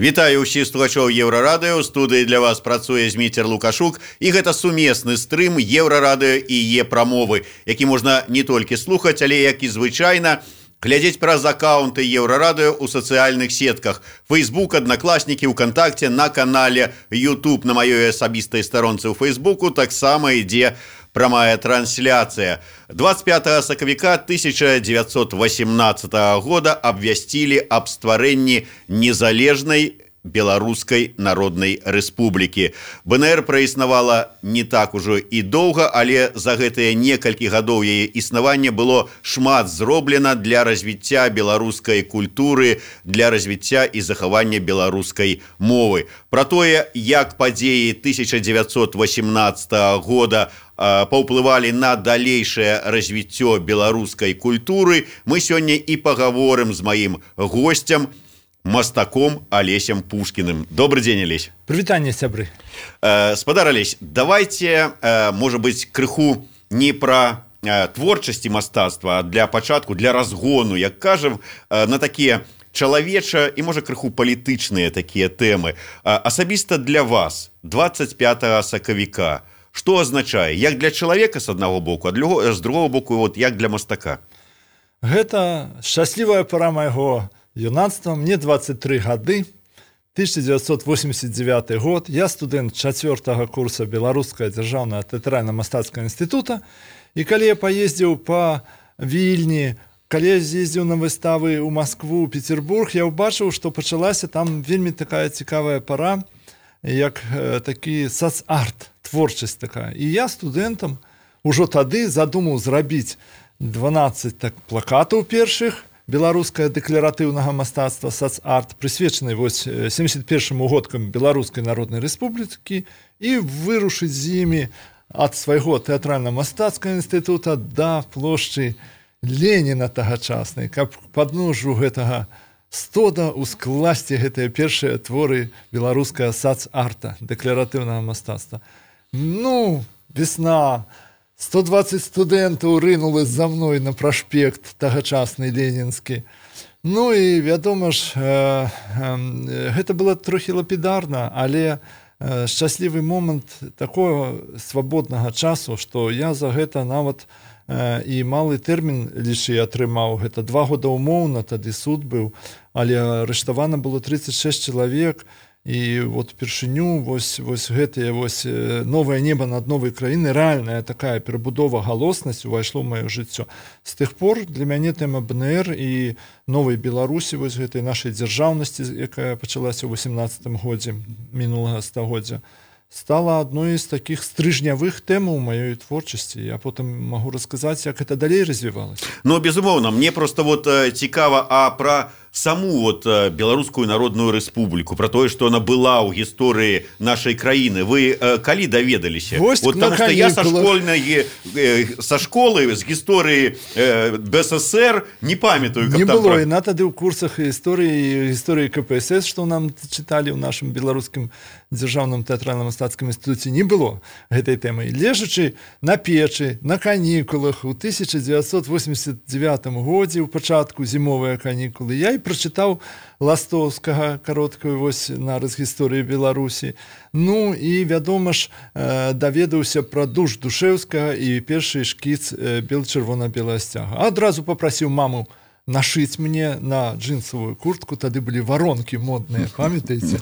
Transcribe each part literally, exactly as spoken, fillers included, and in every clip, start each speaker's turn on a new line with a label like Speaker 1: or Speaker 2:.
Speaker 1: Вітаю ўсіх слухачоў Еўрарадыё. У студыі для вас працуе Зміцер Лукашук, і гэта сумесны стрым Еўрарадыё і Е-прамовы, які можна не толькі слухаць, але як і звычайна глядзець праз аккаунты Еўрарадыё ў сацыяльных сетках: Facebook, Аднакласнікі, УКонтакте, на канале YouTube, на маёй асабістай старонцы ў Фейсбуку таксама ідзе прамая трансляцыя. двадцать пятого сакавіка тысяча девятьсот восемнадцатого года абвясцілі аб стварэнні незалежнай Беларускай Народнай Рэспублікі. БНР праіснавала не так ужо і доўга, але за гэтыя некалькі гадоў яе існавання было шмат зроблена для развіцця беларускай культуры, для развіцця і захавання беларускай мовы. Пра тое, як падзеі тысяча девятьсот восемнадцатого года паўплывалі на далейшае развіццё беларускай культуры, мы сёння і пагаворым з маім госцем, мастаком Алесем Пушкіным. Добрый день, Алесь.
Speaker 2: Прывітанне, сябры.
Speaker 1: Э, спадар Алесь, давайте, э, можа быць, крыху не пра э, творчасці мастацтва, а для пачатку, для разгону, як кажам, э, на такія чалавеча і, можа, крыху палітычныя такія тэмы. Э, асабіста для вас двадцать пятого сакавіка што азначае? Як для чалавека з аднаго боку, а для, з другого боку, вот, як для мастака?
Speaker 2: Гэта шчаслівая пара майго юнацтва. Мне двадцать три гады, тысяча девятьсот восемьдесят девятый год. Я студэнт чацвёртага курса Беларускага дзяржаўнага тэатральна-мастацкага інстытута. І калі я паездзіў па Вільні, калі я з'ездзіў на выставы ў Маскву, Петербург, я ўбачыў, што пачалася там вельмі такая цікавая пара, як э, такі сац-арт, творчасць такая. І я студэнтам ужо тады задумаў зрабіць дванаццаць так плакатаў першых беларускае дэкларатыўнага мастацтва, сац-арт, прысвечаны вось семьдесят первым годкам Беларускай Народнай Рэспублікі, і вырушыць з імі ад свайго тэатральна-мастацкага інстытута да плошчы Леніна тагачаснай, каб падножжу гэтага стода ускласці гэтыя першыя творы беларускага сац-арта, дэкларатыўнага мастацтва. Ну, весна, сто двадцать студэнтаў рынули за мной на праспект тагачасны ленінскі. Ну і, вядома ж, э, э, гэта было трохі лапідарна, але э, шчаслівы момант такого свабоднага часу, што я за гэта нават э, і малы тэрмін лічы атрымаў. Гэта два года умоўна, тады суд быў, але арыштавана было тридцать шесть чалавек. І вот першыню вось, вось гэтыя вось новае неба над новай краінай, рэальная такая перабудова, галоснасць увайшло ў маё жыццё. З тых пор для мяне тэма БНР і новай Беларусі, вось гэтай нашай дзяржаўнасці, якая пачалася ў восемнадцатым годзе мінулага стагоддзя, стала адной з такіх стрыжнявых тэмаў маёй творчасці. Я потым магу расказаць, як гэта далей развівалася.
Speaker 1: Ну, безумоўна, мне просто вот цікава, а пра саму вот Беларускую Народную Рэспубліку, про тое, што она была ў гісторыі нашай краіны. Вы э, калі даведаліся?
Speaker 2: Вот,
Speaker 1: потому что я са школьнай, э, са школы, з гісторыі э, БССР не памятаю.
Speaker 2: Не было, і на тады ў курсах гісторыі, гісторыі КПСС, што нам чыталі ў нашым беларускім дзяржаўным тэатральна-мастацкім інстытуце, не было гэтай тэмы. Лежачы на печы, на канікулах у тысяча девятьсот восемьдесят девятым годзе, ў пачатку зімовыя канікулы, я і прачытаў Ластоўскага кароткую вось нарыс гісторыі Беларусі. Ну і, вядома ж, даведаўся пра душ Душэўскага і першы шкіц бел-чырвона-белая сцяга. Адразу папрасіў маму нашыць мне на джинсовую куртку, тады былі варонкі модныя, памятаеце?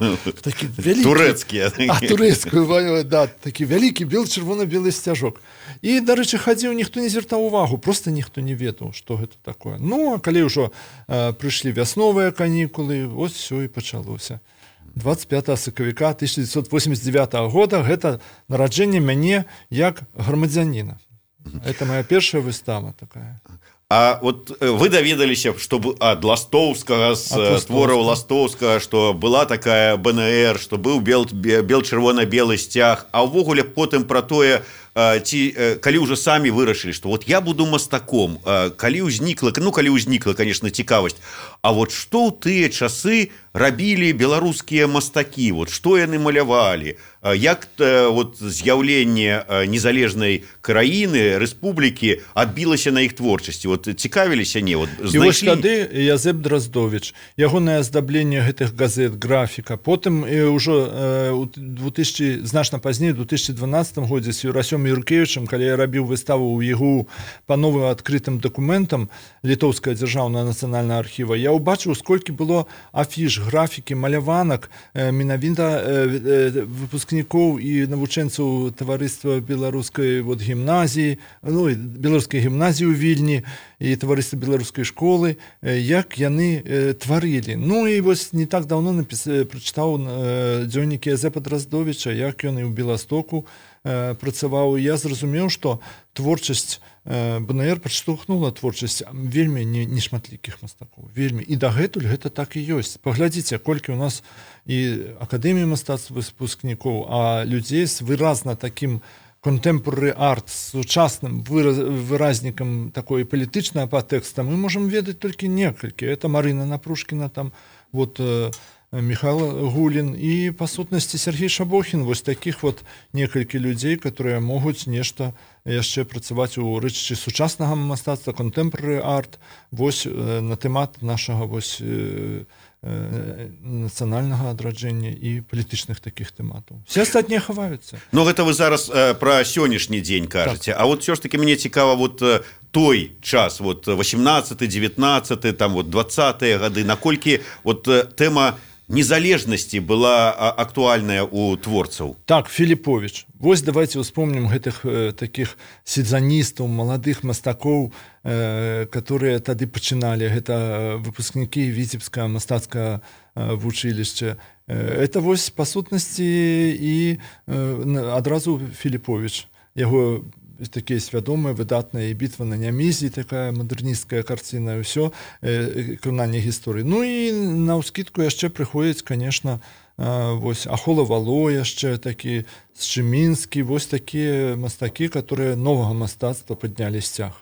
Speaker 1: Турэцкія.
Speaker 2: А, турэцкую, да, такі вялікі бел-чырвона-белы сцяжок. І, дарэчы, хадзіў, ніхто не звяртаў увагу, проста ніхто не ведаў, што гэта такое. Ну, а калі ўжо э, прыйшлі вясновыя канікулы, ось всё і пачалося. двадцать пятого сакавіка тысяча девятьсот восемьдесят девятого года гэта нараджэнне мяне як грамадзяніна. Это моя першая выстава такая.
Speaker 1: А вот вы даведаліся, што ад Ластоўскага, з твораў Ластоўскага, што была такая БНР, што быў бел-чырвона-белы сцяг, а ўвогуле потым пра тое, ці калі ўжо самі вырашылі, што вот я буду мастаком, калі ўзнікла, ну калі ўзнікла, конечно, цікавасць, а вот што ў тыя часы рабілі беларускія мастакі, вот што яны малявалі, як вот з'яўленне незалежнай краіны, рэспублікі адбілася на іх творчасці, вот цікавіліся не, вот
Speaker 2: знайшлі. І вось тады Язэп Драздовіч, ягонае аздабленне гэтых газет, графіка, потым ўжо у две тысячи, значна пазней, у две тысячи дванаццатым годзе з Юрасём Юркевічам, калі я рабіў выставу ў ЕГУ па новым адкрытым дакументам Літоўская дзяржаўная нацыянальная архіва, я ўбачыў, сколькі было афіш, графікі, маляванак, менавіта выпускнікоў і навучэнцаў таварыства беларускай вот, гімназіі, ну, беларускай гімназіі ў Вільні і таварыства беларускай школы, як яны тварылі. Ну і вось не так даўно напіс... прачытаў дзённікі Язэпа Драздовіча, як ён і ў Беластоку працаваў. Я зразумеў, што творчасць БНР падштурхнула творчасць вельмі нешматлікіх мастакоў, вельмі. І дагэтуль гэта так і ёсць. Паглядзіце, колькі ў нас і акадэміі мастацтв выпускнікоў, а людзей з выразна такім contemporary art, з сучасным выразнікам такой палітычнага падтэкста, мы можам ведаць толькі некалькі. Это Марына Напрушкіна, там, вот, Михаил Гулин и, по сутнасці, Сергей Шабохин. Вось таких вот некалькі людзей, которые могуць нешта яшчэ працаваць у рэчышчы сучаснага мастацтва, contemporary art, вось на тэмат нашага вось нацыянальнага адраджэння і палітычных такіх тэматаў. Все астатнія хаваюцца.
Speaker 1: Но гэта вы зараз э, пра сённяшні дзень кажаце. Так. А вот все ж таки мне цікава вот э, той час, вот восемнадцаты, девятнадцаты, там вот двадцатыя гады, наколькі вот э, тэма незалежнасці была актуальная у творцаў.
Speaker 2: Так, Філіповіч. Вось давайте успомнім гэтых э, такіх сезаністаў, маладых мастакоў, э, которые тады пачыналі. Гэта выпускнікі Віцебскага мастацкага э, вучылішча. Э, это вось па сутнасці і э, адразу Філіповіч. Яго такія свядомыя, выдатныя, і бітва на Нямізі, такая мадэрнісцкая карціна, і ўсё, э, крананне гісторыі. Ну і на ўскідку яшчэ прыходзіць, конечно, э, вось Ахола Вало яшчэ такі, Счымінскі, вось такія мастакі, которые новага мастацтва паднялі сцяг.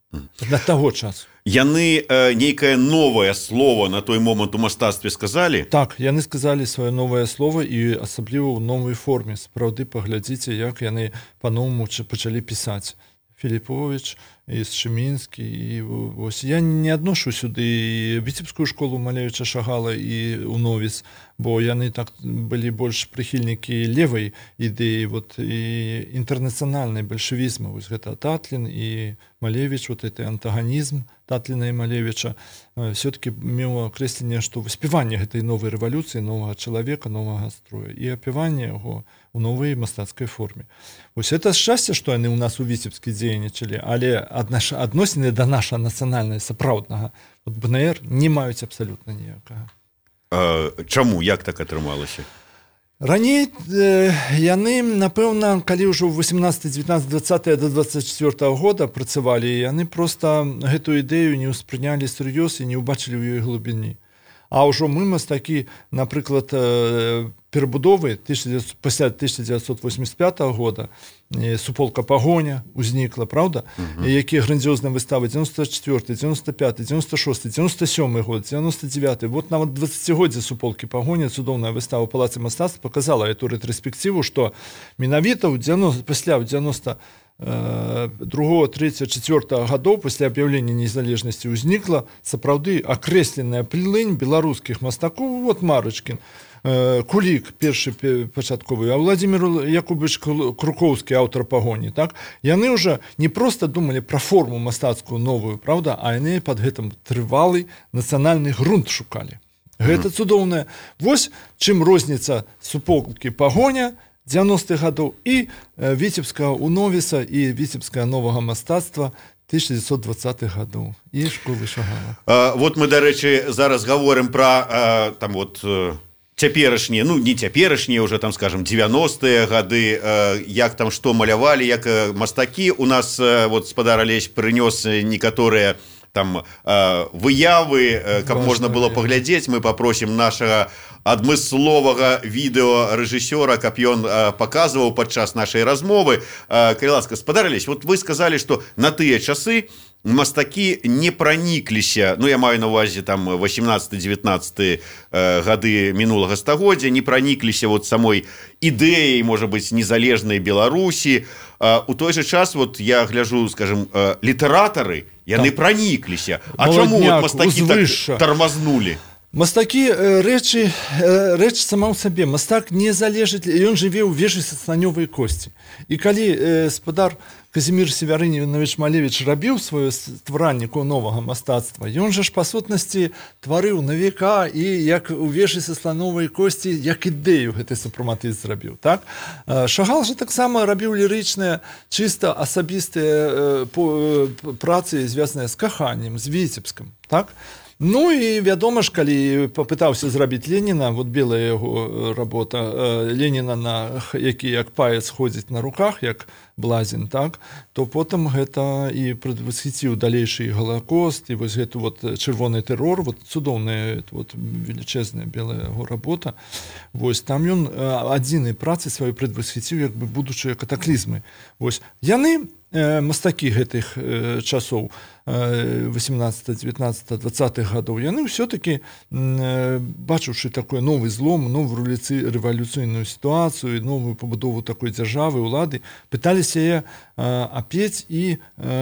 Speaker 2: На таго часу.
Speaker 1: Яны э, нейкае новае слово на той момант у мастацтве сказалі?
Speaker 2: Так, яны сказалі сваё новае слово і асабліва ў новай форме. Сапраўды, паглядзіце, як яны па-новаму пачалі пісаць. Філіповіч і Счымінскі, і вось я не адношу сюды і Віцебскую школу Малевіча Шагала і Уновіс, бо яны так былі больш прыхільнікі левай ідэі, вот, і інтэрнацыянальнай бальшавізму. Вось гэта Татлін і Малевіч, вот это антаганізм Татліна і Малевіча, все-таки меў акрэсленне, што выспяванне гэтай новай рэвалюцыі, новага чалавека, новага строя і апяванне яго у новай мастацкай форме. Вось это шчасце, што яны ў нас у Віцебскі дзейнічалі, але адносіны да нашага нацыянальнага сапраўднага вот БНР не маюць абсалютна ніякага.
Speaker 1: А, чаму? Як так атрымалася?
Speaker 2: Раней э, яны, напэўна, калі ўжо ў восемнадцаты, девятнадцаты, двадцаты да двадцать четвёртага года працавалі, яны проста гэтую ідэю не ўспрынялі сур'ёз і не ўбачылі ў ёй глыбіні. А ўжо мы мастакі, напрыклад, перабудовы пасля тысяча девятьсот восемьдесят пятого года суполка «Пагоня» узнікла, правда? Uh-huh. Якія грандиозныя выставы девяносто четвёртый, девяносто пятый, девяносто шестой, девяносто седьмой год, девяносто девятый. Вот нават дваццацігоддзе суполкі «Пагоня», цудоўная выстава ў Палацы мастацтва, показала эту рэтраспективу, што менавіта ў девяносто, пасля ў девяносто другого, третьего, четвёртого годов пасля аб'яўлення незалежнасці ўзнікла сапраўды акрэсленая плынь беларускіх мастакоў. Вот Марачкін, Кулік, першы пачатковы, а Владимир Якубович Крукоўскі, аўтар «Пагоні». Так? Яны ўжо не проста думалі пра форму мастацкую новую, правда, а яны пад гэтым трывалы нацыянальны грунт шукалі. Гэта цудоўная. Вось чым розніца суполкі «Пагоня» девяностых годов і Віцебскага Уновіса і Віцебскага новага мастацтва тысяча девятьсот двадцатых годов і школы Шагала.
Speaker 1: А, вот мы, дарэчы, зараз гаворым пра а, там вот цяперашнія, ну не цяперашнія уже там, скажем, девяностыя гады, а, як там што малявалі, як мастакі. У нас вот спадар Алесь прынёс некаторыя там э, выявы, э, каб
Speaker 2: Важно,
Speaker 1: можна было паглядзець, мы попросім нашага адмысловага відэарэжысёра, каб ён э, паказваў падчас нашай размовы. Э, калі ласка, спадар Алесь, вот вы сказалі, што на тыя часы мастакі не пранікліся, ну я маю на увазе там восемнадцаты-девятнадцаты э, гады мінулага стагоддзя, не пранікліся вот самой ідэяй, можа быць, незалежнай Беларусі. Э, у той же час вот я гляжу, скажем, э, літаратары, яны так пранікліся. А чаму вот мастакі так тармазнулі?
Speaker 2: Мастакі рэчы рэч сама ў сабе. Мастак не залежыць, ён жыве ў вежы са сланёвай косці. І калі э, спадар Казімір Севярынович Малевіч рабіў сваё стваральніку новага мастацтва, ён жа ж па сутнасці тварыў на века і як у вежы са слановай косці, як ідэю гэты супраматызм зрабіў, так? Шагал жа таксама рабіў лірычныя, чыста асабістыя працы, звязаныя з каханнем, з Віцебскам, так? Ну і вядома ж, калі папытаўся зрабіць Леніна, вот белая яго работа, Леніна, на які як паец ходзіць на руках, як блазін, так, то потым гэта і прадвасхіціў далейшы Галакост, і вось гэты вот чырвоны тэрор, вот цудоўная вот велічэзная белая яго работа. Вось там ён адзінай працы сваёй прадвасхіціў як бы будучыя катаклізмы. Вось яны мастакі гэтых часоў восемнадцатого, девятнадцатого, двадцатых гадоў, яны ўсё-такі, бачыўшы такой новы злом, новую рэвалюцыйную сітуацыю, новую пабудову такой дзяржавы, улады, пыталіся яе апець і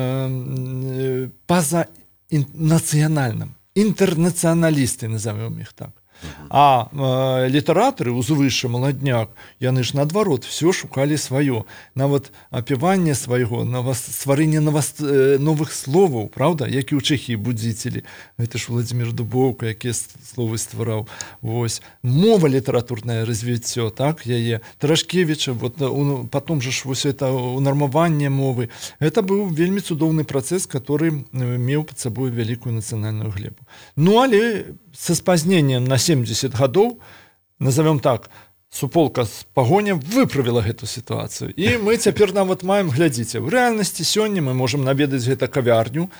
Speaker 2: па-за нацыянальным, інтэрнацыяналісты, назовем іх так. А э, літаратары, узвышша, маладняк, яны ж наадварот все шукалі сваё. Нават апяванне свайго, стварэнне новых словаў, правда, як і ў Чэхіі будзіцелі. Гэта ж Владзімір Дубоўка, якія словы ствараў. Вось. Мова літаратурнае развіццё, так, яе. Тарашкевіча, вот, потом же ж вось это унармаванне мовы. Гэта быў вельмі цудоўны працэс, который меў пад сабой вялікую нацыянальную глебу. Ну, але со спазнением на семьдесят гадоў, назовем так, суполка з пагоня выправіла гэту сітуацыю. І мы цяпер нават маем, глядзіце, в рэальнасці сёння мы можам наведаць гэта кавярню,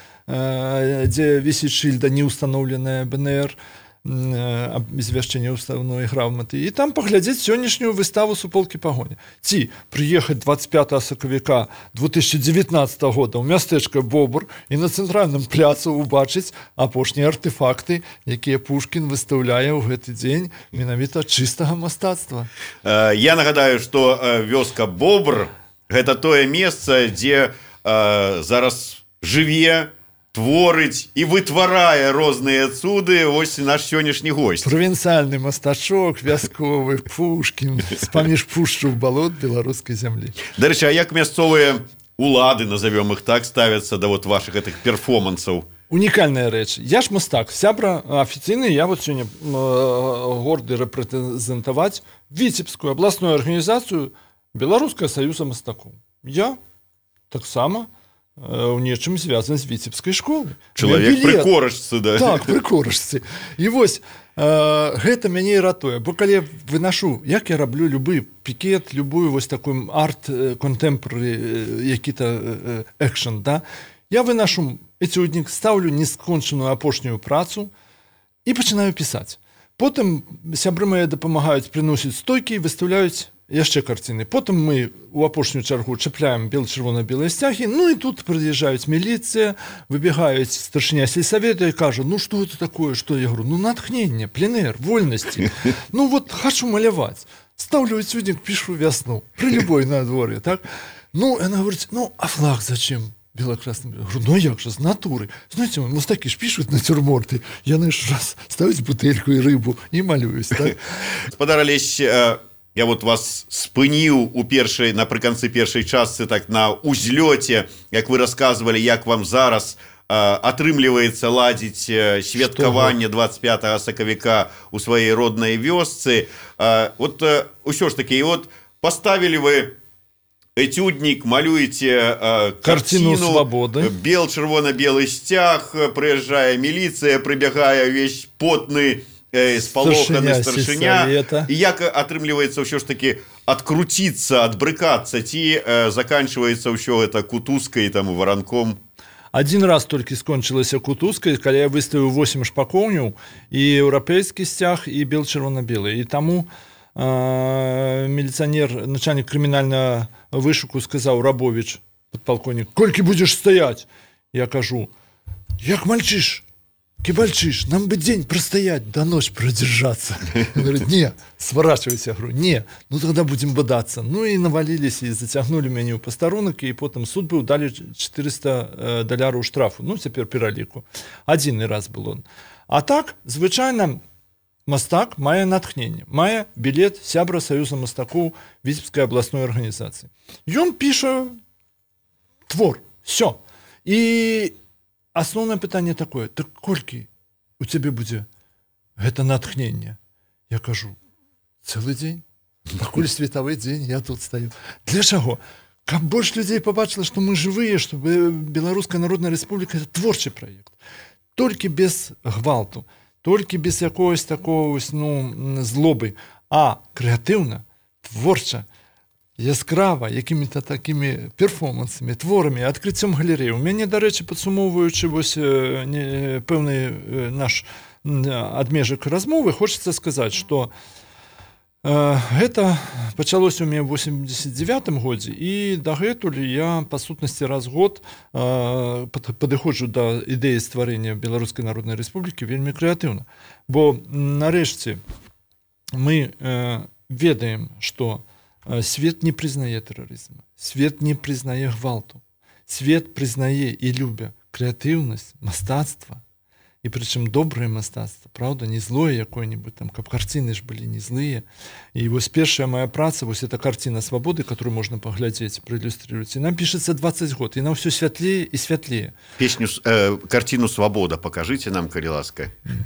Speaker 2: дзе вісіць шыльда неустаноўленая бэ эн эр, абвяшчэнне ўставной граматы, і там паглядзець сённяшнюю выставу суполкі пагоня. Ці прыехаць двадцать пятого сакавіка две тысячи девятнадцатого года ў мястэчка Бобр і на цэнтральным пляцу убачыць апошнія артефакты, якія Пушкін выстаўляе ў гэты дзень менавіта чыстага мастацтва.
Speaker 1: Я нагадаю, што вёска Бобр гэта тое месца, дзе зараз жыве, творыць і вытварае розныя цуды вось наш сённяшні госць.
Speaker 2: Правінцыяльны мастачок, вясковы Пушкін, з-паміж пушчу балот беларускай зямлі.
Speaker 1: Дарэчы, а як мясцовыя улады, назовём іх так, ставяцца да вот вашых гэтых перформансаў?
Speaker 2: Унікальная рэч. Я ж мастак, сябра афіцыйны, я вот сёння горды рэпрэзентаваць Віцебскую абласную арганізацыю Беларускага саюза мастакоў. Я таксама у нечым звязан з Віцебскай школы.
Speaker 1: Чалавек пры корачцы, да?
Speaker 2: Так, пры корачцы. І вось, э, гэта мяне і ратуе, бо калі вынашу, як я раблю любы пікет, любую вось такую арт-контэмпары, які-то экшн, да, я вынашу эцюднік, ставлю нескончаную апошнюю працу і пачынаю пісаць. Потым сябры мае дапамагаюць прыносіць стойкі і выстаўляюць яшчэ карціны. Потым мы у апошнюю чаргу чапляем бел-чырвона-белыя сцягі, ну і тут прыязджаюць міліцыя, выбегаюць старшыня сельсавета і кажа, ну што гэта такое, што я говорю, ну натхненне, пленэр, вольнасці. Ну вот хочу маляваць. Ставлю эцюднік, пішу вясну, пры любой надвор'е, так? Ну, яна говорить, ну, а флаг зачем? Белокрасным. Я говорю, ну як же, з натуры. Знаете, мастакі ж пишут натюрморты, яны ж раз ставяць бутэльку і рыбу і малююсь, так?
Speaker 1: Спадар Алесь, я вот вас спыніў у першай, напрыканцы першай частцы, так на узлёце, як вы рассказывалі, як вам зараз э, атрымліваецца ладзіць святкаванне двадцать пятого сакавіка у сваёй роднай вёсцы. Э, вот э, усё ж такі, вот поставілі вы этюднік, малюеце э,
Speaker 2: картину свабоды,
Speaker 1: бел, чырвона-белы сцяг, прыязджае міліцыя, прыбягае увесь потны, спалоханы старшыня, і як атрымліваецца ўсё ж такі адкруціцца, адбрыкацца, ці э, заканчваецца ўсё гэта кутузкай, там, варанком?
Speaker 2: Один раз толькі скончылася кутузкай, калі я выставіў восем шпакоўняў, і еўрапейскі сцяг, і бел-чырвона-белы. І таму э, міліцыянер, начальнік крымінальнага вышуку сказаў: Рабович, подполковник, колькі будзеш стаять? Я кажу: як мальчиш, кибальчиш, нам бы день простоять, до ночь продержаться. Он говорит: не, сворачивайся. Я говорю: не, ну тогда будем бодаться. Ну и навалились, и затягнули меня в посторонок, и потом суд был, дали четыреста доляров штрафу. Ну, теперь пераліку. Один раз был он. А так, звычайно, мастак мае натхнение, мае билет сябра Союза мастакоў Витебской областной организации. И он пишет твор, все. И основное питание такое: так колькі у тебе будзе гэта натхнение? Я кажу: целый день, пакуль световый день я тут стою. Для чаго? Каб больше людей побачила, что мы живые, чтобы Белорусская Народная Республика — это творчий проект. Только без гвалту, только без якогось такого, ну, злобы, а креативно, творчо, яскрава, якімі-то такими перформансами, творами, адкрыццём галереі. У мяне, дарэчы, падсумоўваючы вось не, пэўны наш адмежак размовы, хочется сказаць, што э, гэта пачалося ў мяне ў восемьдесят девятым годзе, і дагэтуль я, па сутнасці, раз год э, падыходжу да ідэі стварэння Беларускай Народнай Рэспублікі вельмі крэатыўна. Бо, нарэшце, мы э, ведаем, што свет не признае терроризма, свет не признае гвалту, свет признае и любя креативность, мастацтва, и причем доброе мастацтва, правда, не злое какое-нибудь там, как картины ж были не злые. И вот первая моя праца, вот эта картина свободы, которую можно поглядеть, проиллюстрировать, и нам пишется двадцать год, и нам все светлее и светлее.
Speaker 1: Песню, э, картину «Свобода» покажите нам, калі ласка.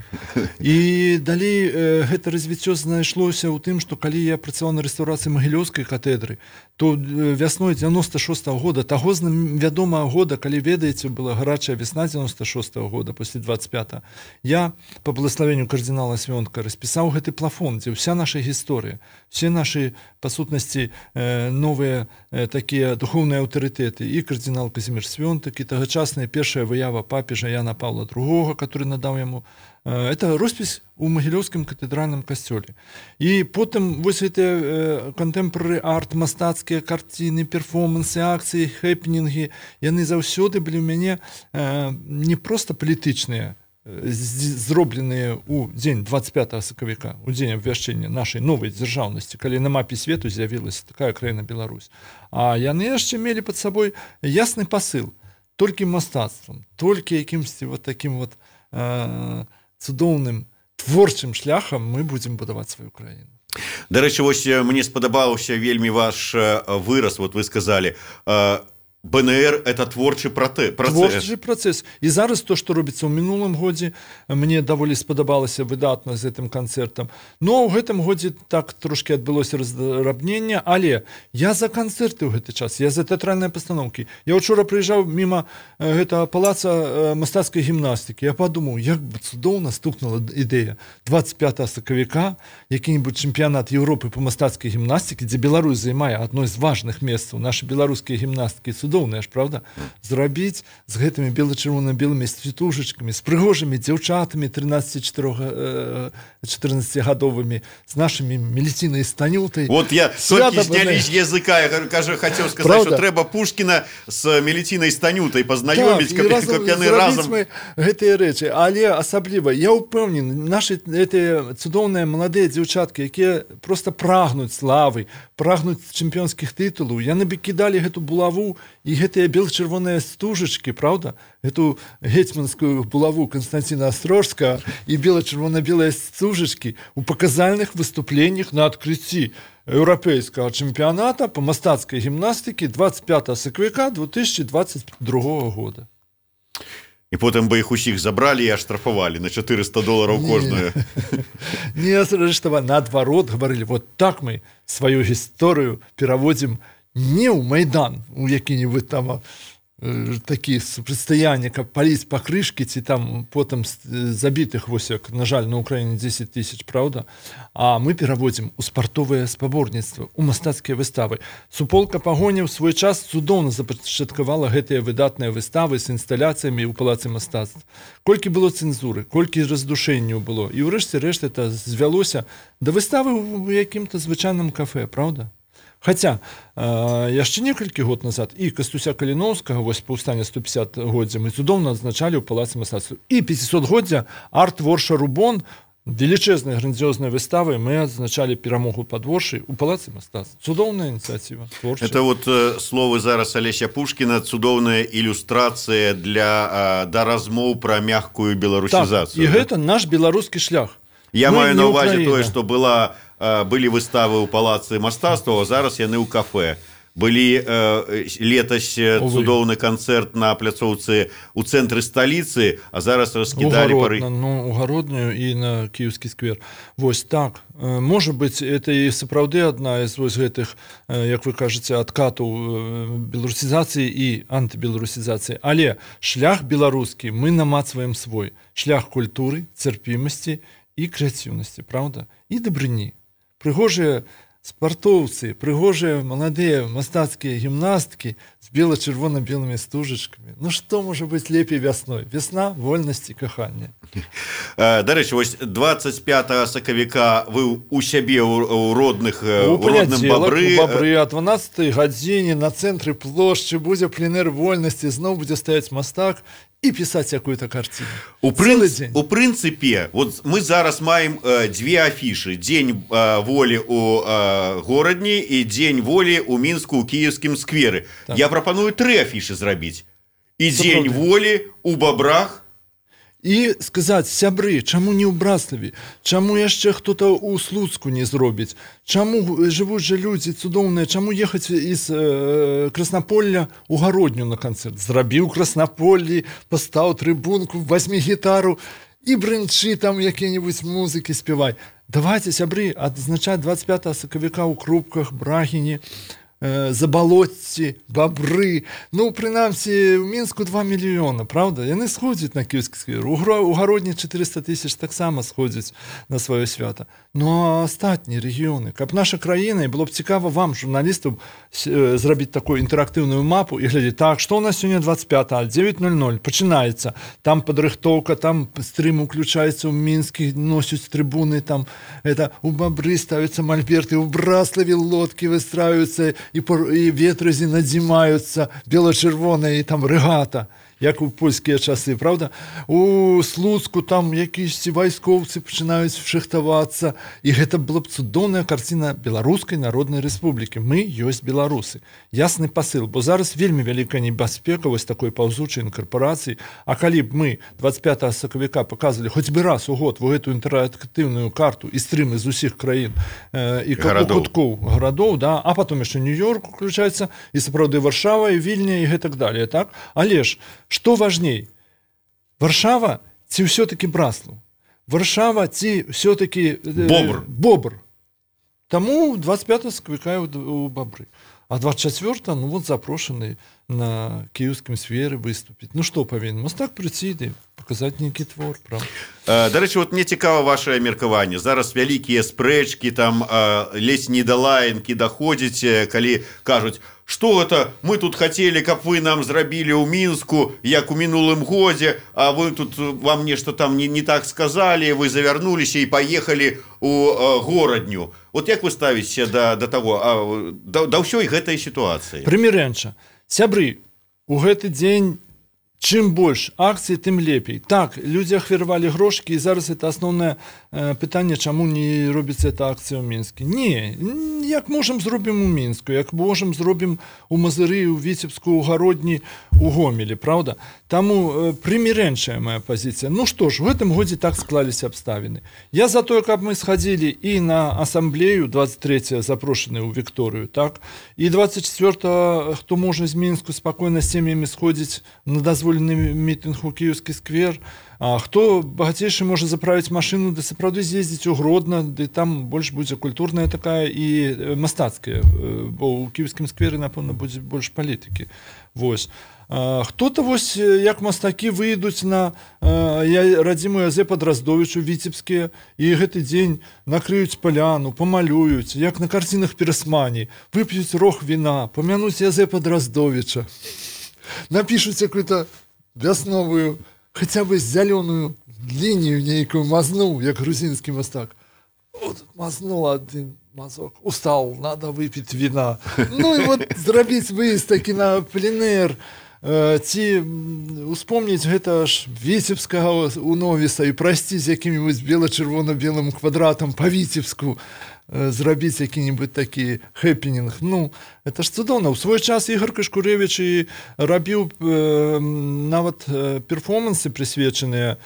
Speaker 2: І далей э, гэта развіццё знайшлося ў тым, што калі я працаваў на рэстаўрацыі Магілёўскай катэдры, то э, вясной девяносто шестого года, таго вядомага года, калі ведаеце, была гарачая весна девяносто шестого года, после двадцать пятого, я по благословению кардинала Свёнка распісаў гэты плафон, дзе вся наша гісторыя, все наши, по сутнасці, э, новыя э, такія духовныя аўтарытэты, і кардинал Казімір Свёнтак, і тагачасная першая выява папежа Яна Павла другого, который надаў яму. Это роспись у Магілёўскім катэдральным касцёле. І потым вось гэтыя контэмпорары арт, мастацкія карціны, перформансы, акцыі, хэпнінгі, яны заўсёды былі ў мяне э, не проста палітычныя, зробленыя ў дзень двадцать пятого сакавіка, у дзень абвяшчэння нашай новай дзяржаўнасці, калі на мапе свету з'явілася такая краіна Беларусь. А яны яшчэ мелі пад сабой ясны пасыл: толькі мастацтвам, толькі якімсьці вот таким вот э, цудоўным творчым шляхам мы будзем будаваць сваю краіну.
Speaker 1: Дарэчы, вось мне спадабаўся вельмі ваш выраз, вот вы сказали, БНР — это творчий процесс.
Speaker 2: Творчий процесс. І зараз то, што робіцца ў мінулым годзе, мне даволі спадабалася выдатна з гэтым канцэртам. Но ў гэтым годзе так трошки адбылося раздрабненне, але я за канцэрты ў гэты час, я за тэатральныя пастаноўкі. Я учора прыязджаў міма гэтага палаца мастацкай гімнастыкі. Я падумаў, як бы цудоўна стукнула ідэя двадцать пятого сакавіка, які-нибудь чэмпіянат Еўропы по мастацкай гімнастыкі, дзе Беларусь займае адно з важных месцаў. Нашы беларускія гімнасткі цудоўныя, ж, правда? Зрабіць з гэтымі бела-чырвона-белымі цвітушачкамі, з прыгожымі дзяўчатамі тринадцати-четырнадцатигадовымі, з нашымі міліційнай станютай.
Speaker 1: Вот я толькі знялі з языка, я кажу, хацеў сказаць, правда? Што трэба Пушкіна з міліційнай станютай пазнаёміць, каб яны разам
Speaker 2: гэтыя рэчы. Але асабліва я ўпэўнены, нашы гэтыя цудоўныя маладыя дзяўчаткі, якія проста прагнуць славы, прагнуць чэмпіёнскіх тытулаў, яны бы кідалі гэту булаву і гэтыя бел-чырвоныя стужачкі, правда? Эту гетьманскую булаву Константина Острожскага і бела-чырвона-белыя стужачкі у паказальных выступленнях на адкрыцці еўрапейскага чэмпіяната по мастацкай гімнастыкі двадцать пятого сакавіка две тысячи двадцать другого года.
Speaker 1: І потым бы іх усіх забралі і аштрафавалі на четыреста долараў кожную.
Speaker 2: Не арыштавалі, наадварот гаварылі, вот так мы сваю гісторыю пераводзім не ў Майдан, у які-нибудь там такі супрацьстаянні, каб паліць пакрышкі ці там потым забітых, вось як, на жаль, на Украіне дзесяць тысяч, праўда? А мы пераводзім у спартовыя спаборніцтвы, у мастацкія выставы. Суполка Пагоня ў свой час цудоўна запачаткавала гэтыя выдатныя выставы з інсталяцыямі ў палацы мастацтв. Колькі было цэнзуры, колькі раздушэнняў было. І ўрэшце рэшт это звялося да выставы ў якім-то звычайным кафе, праўда? Хаця, э, яшчэ некалькі год назад і Кастуся Каліноўскага, вось паўстання сто пяцігоддзя, мы цудоўна адзначалі ў палацы мастацтва. І пяцісотгоддзя арт-творча Рубон, велічэзнай грандзёзнай выставы, мы адзначалі перамогу падворшай у палацы мастацтва. Цудоўная ініцыятыва. Творчая.
Speaker 1: Это вот э, словы зараз Алеся Пушкіна, цудоўная ілюстрацыя для, э, да размоў пра мягкую беларусізацыю.
Speaker 2: Так, і гэта наш беларускі шлях.
Speaker 1: Я
Speaker 2: мы
Speaker 1: маю на ўвазе
Speaker 2: Украина.
Speaker 1: тое, што была, былі выставы ў палацы мастацтва, а зараз яны ў кафе. Былі э, летась цудоўны канцэрт на пляцоўцы ў цэнтры сталіцы, а зараз раскідалі пары.
Speaker 2: Ну, у Гароднюю і на Кіеўскі сквер. Вось так. Можа быць, это і сапраўды адна з вось гэтых, як вы кажаце, адкатаў беларусізацыі і антыбеларусізацыі. Але шлях беларускі мы намацваем свой. Шлях культуры, цярпімасці і крэатыўнасці, праўда? І дабрыні. Прыгожыя спартоўцы, прыгожыя маладыя мастацкія гімнасткі з бела-чырвона-белымі стужачкамі. Ну што можа быць лепей вясной? Вясна, вольнасць і каханне.
Speaker 1: Дарэчы, вось дваццаць пятага сакавіка вы у сябе ў родных
Speaker 2: у
Speaker 1: родным Бабры.
Speaker 2: У Бабры а дванаццатай гадзіне на цэнтры плошчы будзе пленэр вольнасці, зноў будзе стаяць мастак і пісаць якую-то карціну.
Speaker 1: У, прынц... у прынцыпе, вот мы зараз маем э, дзве афішы. Дзень э, волі ў э, горадні і дзень волі ў Мінску ў Кіеўскім скверы. Так. Я прапаную тры афішы зрабіць. І Це дзень правда. Волі ў Бабрах.
Speaker 2: І сказаць, сябры, чаму не ў Браславе? Чаму яшчэ хто-то ў Слуцку не зробіць? Чаму жывуць жа людзі цудоўныя? Чаму ехаць з э, Краснаполля ў Гародню на канцэрт? Зрабіў Краснаполлі, пастаў трыбунку, вазьмі гітару і брынчы там якія-небудзь музыкі спявай. Давайте, сябры, адзначаць дваццаць пятага сакавіка ў Крупках, Брагіне, Забалоцці, Бабры. Ну, прынамсі, у Мінску два мільёна, правда? Яны сходзяць на Кіеўскі сквер. У Гародні чатырыста тысяч таксама сходзяць на сваё свята. Ну, а астатнія рэгіёны, каб наша краіна, і было б цікава вам, журналістам, зрабіць такую інтэрактыўную мапу і глядзець, так, што ў нас сёння дваццаць пятага, дзевяць нуль нуль, пачынаецца. Там падрыхтоўка, там стрым уключаецца ў Мінскі, носяць трыбуны, там, это, у Бабры ставяцца мольберты, у Браславе лодкі выстраюцца, і, і ветразі надзімаюцца бела-чырвоныя, і там рэгата, як у польскія часы, правда? У Слуцку там якісь вайскоўцы пачынаюць шыхтавацца, і гэта была б цудоўная карціна Беларускай Народнай Рэспублікі. Мы ёсць беларусы. Ясны пасыл, бо зараз вельмі вялікая небяспека вось такой паўзучай інкарпорацыі, а калі б мы дваццаць пятага сакавіка показывалі хоць бы раз у год во гэту інтэрактыўную карту і стрымы з усіх краін э, і куткоў гарадоў, да, а потом яшчэ Нью-Йорк уключаецца, і сапраўды Варшава, і Вільня, і гэтак далее, так? Але ж што важней? Варшава ці ўсё-такі Браслаў? Варшава ці ўсё-такі э,
Speaker 1: Бобр.
Speaker 2: Бобр. Таму дваццаць пятага сакавіка у Бабры. А двадцать четвёртого, ну вот запрошены на Киевском сфере выступить. Ну что павінен? Мастак прийти і показать нейкі твор, правда?
Speaker 1: До речі, от мне цікаво ваше меркаванне. Зараз вялікія спрэчкі, там ледзь не да лаянкі даходзіць, калі кажуць, што гэта мы тут хацелі, каб вы нам зрабілі ў Мінску, як у мінулым годзе, а вы тут вам нешта там не, не так сказалі, вы завярнуліся і паехалі у горадню. Вот як вы ставіце да, да таго, а, да, да ўсёй гэтай сітуацыі?
Speaker 2: Прымірэнча. Сябры, у гэты дзень чым больш акцый, тым лепей. Так, людзі ахвяравалі грошкі, і зараз это асноўнае э, пытанне, чаму не робіцца эта акцыя ў Мінскі. Не, як можам зробім у Мінску, як можам зробім у Мазыры, у Віцебску, у Гародні, у Гомелі, правда? Таму э, прымірэнчая моя пазіцыя. Ну што ж, у гэтым годзе так склаліся абставіны. Я за тое, каб мы схадзілі і на асамблею двадцать третьего запрошаны ў Вікторыю, так? І двадцать четвёртого, хто можа з Мінску спакойна з сем'ямі сходзіць на дазволены мітынг у Кіеўскі сквер, А хто багацейшы можа заправіць машыну, ды сапраўды з'ездзіць у Гродно, ды там больш будзе культурная такая і мастацкая, бо ў кіеўскім скверы, напэўна, будзе больш палітыкі. Вось. Хто-то вось як мастакі выйдуць на радзімую АЗ Падраздовічу віцебскія і гэты дзень накрыюць паляну, памалююць, як на карцінах Пірасмані, вып'юць рог віна, памянуць АЗ Падраздовіча, напішуць какую-то вясновую, хаця бы зялёную лінію нейкую мазнуў, як грузінскі мастак. От мазнул один мазок, устал, надо выпить вина. Ну и вот зрабіць выезд такі на пленэр, ці успомніць гэта ж Віцебскага у Новіса і прайсці з якім-нибудь бела-чырвона-белым квадратам па Віцебску, зрабіць які-нибудь такі хэппінінг. Ну, это ж цудоўна. У свой час Ігор Кашкурэвіч і рабіў э, нават э, перформансы прысвечаныя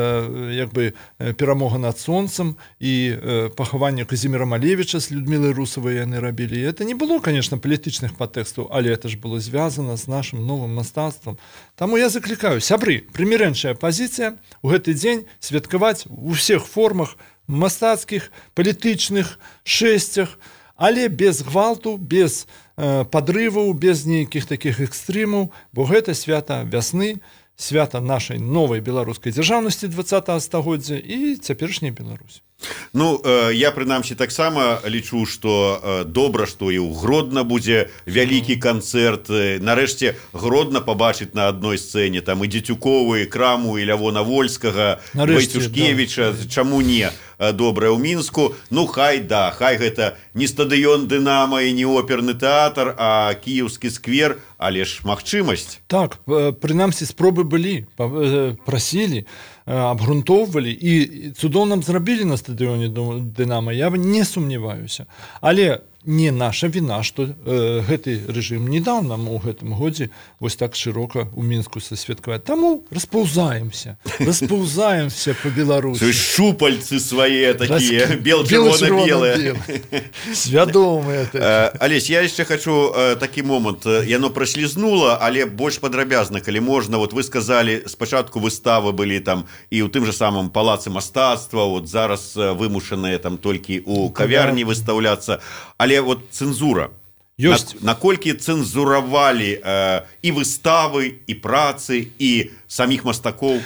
Speaker 2: э, як бы э, перамога над сонцам і э, пахаванне Казіміра Малевіча з Людмілай Русавай яны рабілі. І это не было, конечно, палітычных падтэкстаў, але это ж было звязана з нашым новым мастацтвам. Таму я заклікаю, сябры, прымірэнчая пазіцыя у гэты дзень святкаваць у ўсіх формах мастацкіх, палітычных шэсцях, але без гвалту, без э, падрываў, без нейкіх такіх экстрэмаў, бо гэта свята вясны, свята нашай новай беларускай дзяржаўнасці двадцатага стагоддзя і цяперашняй Беларусі.
Speaker 1: Ну, э, я, прынамсі, таксама лічу, што э, добра, што і ў Гродна будзе вялікі канцэрт. Нарэшце, Гродна пабачыць на адной сцэне, там і Дзецюковы, і Краму, і Лявона Вольскага, Вайцюшкевіча, да. Чаму не? Добрае ў Мінску. Ну, хай, да, хай гэта не стадыён Дынама і не оперны тэатр, а кіеўскі сквер, але ж магчымасць.
Speaker 2: Так, прынамсі, спробы былі, прасілі, абгрунтоўвалі і цудоўна зрабілі на стадыёне Дынама, я не сумняваюся. Але не наша віна, што э, гэты рэжым не даў нам у гэтым годзе вось так шырока ў Мінску сасвяткаваць. Таму распаўзаемся, распаўзаемся па Беларусі.
Speaker 1: Шупальцы свае такія, бел-чырвона-белыя.
Speaker 2: Свядомыя.
Speaker 1: Алесь, я яшчэ хачу такі момант. Яно праслізнула, але больш падрабязна, калі можна. Вот вы сказалі, спачатку выставы былі там і ў тым жа самым палацы мастацтва, вот зараз вымушаныя там толькі ў кавярні выстаўляцца. Але вот цэнзура.
Speaker 2: Ёсць.
Speaker 1: Наколькі цэнзуравалі э, і выставы, і працы, і саміх мастакоў?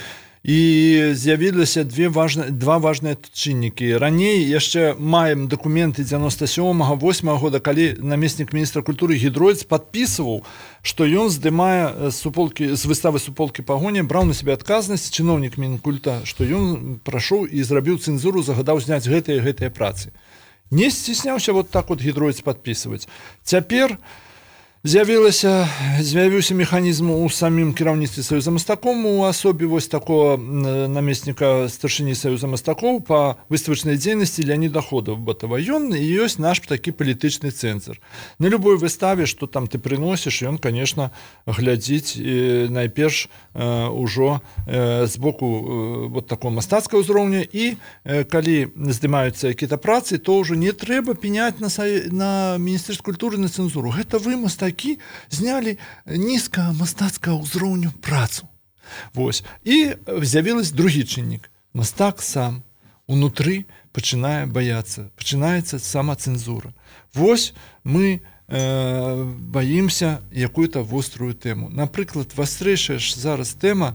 Speaker 2: І з'явіліся две важна, два важныя чыннікі. Раней яшчэ маем дакументы дзяноста сёмага восьмага года, калі намеснік міністра культуры Гідройц падпісваў, што ён здымае з, суполкі, з выставы суполкі пагоня, браў на сябе адказнасць чыноўнік Мінкульта, што ён прайшоў і зрабіў цэнзуру, загадаў зняць гэтыя гэтыя працы. Не сцісняўся вот так вот Гідройц падпісваць. Цяпер з'явілася, з'явіўся механізм у самім кіраўніцтве Саюза мастакоў у асобе вось такого намесніка старшыні Саюза мастакоў па выставачнай дзейнасці Леаніда Ходабатава. Ён і ёсць наш такі палітычны цэнзор. На любой выставе, што там ты прыносіш, ён, конечно, глядзіць найперш ужо з боку вот такого мастацкага ўзроўня, і калі здымаюцца якія-то працы, то ўжо не трэба пеняць на, на Міністэрства культуры на цэнзуру. Гэта вы мастакі знялі нізкага мастацкага ўзроўню працу. Вось. І з'явілась другі чыннік. Мастак сам унутры пачынае баяцца. Пачынаецца самацэнзура. Вось мы э, баімся якую-то вострую тэму. Напрыклад, вастрэйшая ж зараз тэма,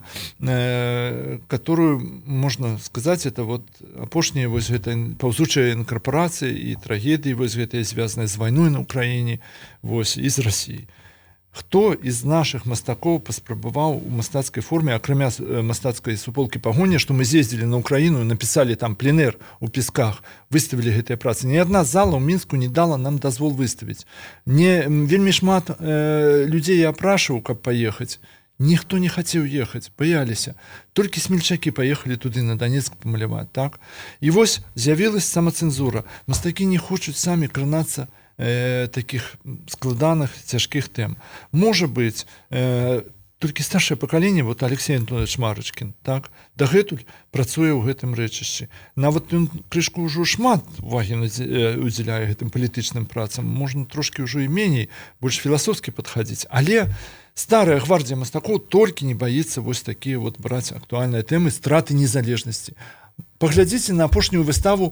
Speaker 2: э, которую, можна сказаць, это вот апошнія вось гэта паўзучая інкарпорацыя і трагедыі вось гэтыя звязаныя з вайной на Украіне, вось, і з Расіі. Хто з нашых мастакоў паспрабаваў у мастацкай форме, акрамя мастацкай суполкі пагоня, што мы з'ездзілі на Украіну, напісалі там пленэр у Песках, выставілі гэтыя працы. Ні адна зала ў Мінску не дала нам дазвол выставіць. Не, вельмі шмат э, людзей я апрашваў, каб паехаць. Ніхто не хацеў ехаць, баяліся. Толькі смельчакі паехалі туды на Донецк памаляваць, так? І вось з'явілась самацэнзура. Мастакі не хочуць самі кранацца таких складаных, цяжкіх тэм. Можа быць, толькі старшае пакаленне, вот Алексей Антонович Марачкін, так, дагэтуль працуе ў гэтым рэчышчы. Нават ён крышку ўжо шмат увагі удзяляе гэтым палітычным працам, можна трошкі ўжо і меней, больш філасофскі падхадзіць, але старая гвардія мастакоў толькі не баіцца вось такія вот браць актуальныя тэмы страты незалежнасці. Паглядзіце на апошнюю выставу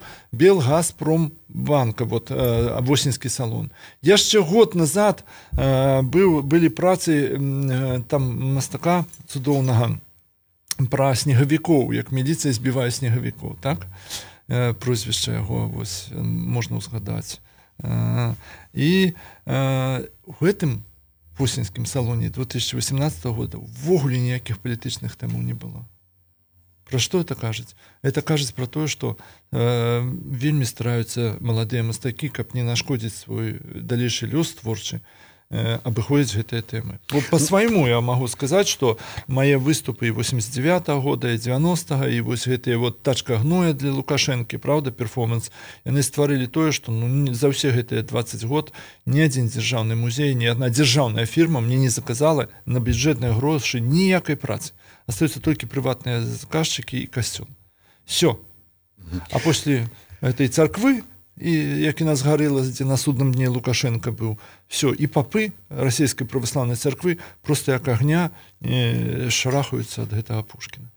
Speaker 2: Белгазпромбанка, вот э, восеньскі салон. Яшчэ год назад э, быў, былі працы э, там мастака цудоўнага пра снегавікоў, як міліцыя збівае снегавікоў, так? Э, прозвішча яго вось, можна ўзгадаць. Э, і э, у гэтым восеньскім салоне две тысячи восемнадцатого года ввогуле ніякіх палітычных тэмаў не было. Про што это кажуць? Это кажуць про тое, што э, вельмі стараюцца маладыя мастакі, каб не нашкодзіць свой далейшы лёс творчы, э, абыходзіць гэтыя тэмы. По свайму я магу сказаць, што мае выступы і восемьдесят девятого года, і девяностого, і вось гэтыя вот тачка гноя для Лукашэнкі, правда, перформанс, яны стварылі тое, што ну, за ўсе гэтыя двадцать год ні адзін дзяржаўны музей, ні адна дзяржаўная фірма мне не заказала на бюджэтныя грошы ніякай працы. Остаются только приватные заказчики и костюм. Все. А после этой церквы, и, як и нас горело, где на судном дне Лукашенко был, все, и попы Российской православной церкви просто як огня э, шарахаются от этого Пушкина.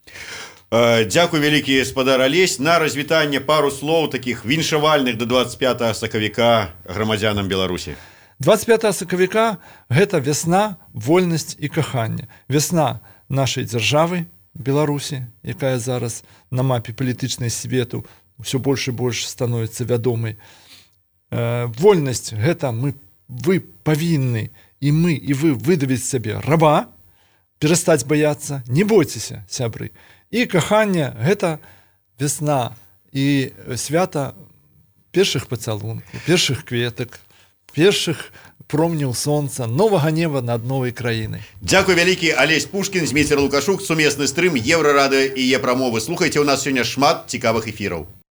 Speaker 1: Дякую вялікі, спадар Алесь. На развітанне пару слоў таких віншавальных до двадцать пятого сакавіка грамадзянам Беларусі.
Speaker 2: двадцать пятого сакавіка гэта вясна, вольнасць і каханне. Вясна нашай дзяржавы Беларусі, якая зараз на мапе палітычнай свету ўсё больш і больш становіцца вядомай. Э, вольнасць гэта мы, вы павінны, і мы, і вы выдавіць сабе раба, перастаць баяцца, не бойцеся, сябры. І каханне гэта вясна і свята першых пацалункаў, першых кветак, першых промняў сонца, новага неба над новай краінай.
Speaker 1: Дзякуй вялікі, Алесь Пушкін, Зміцер Лукашук, сумесны стрым Еўрарадыё і е-прамовы. Слухайце, у нас сёння шмат цікавых эфіраў.